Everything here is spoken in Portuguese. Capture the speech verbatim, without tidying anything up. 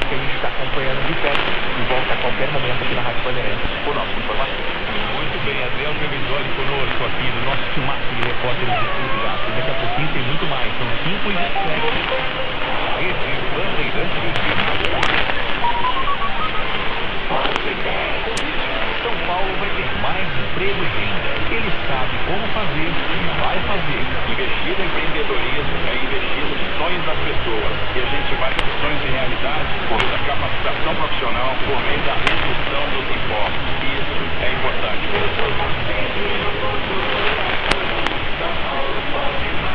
que a gente está acompanhando de perto e volta a qualquer momento aqui na Rádio Bandeirantes com nossa informação. Muito bem, Adriel Trevisoli conosco aqui no nosso timaço de repórteres de Tudo Gato. Daqui a pouquinho tem muito mais, são cinco e vinte e sete. Rede Bandeirantes de São Paulo vai ter mais emprego e renda. Ele sabe como fazer e vai fazer. Investir no empreendedorismo é investir nos sonhos das pessoas. E a gente vai ter sonhos em realidade por meio da capacitação profissional, por meio da redução dos impostos. Isso é importante.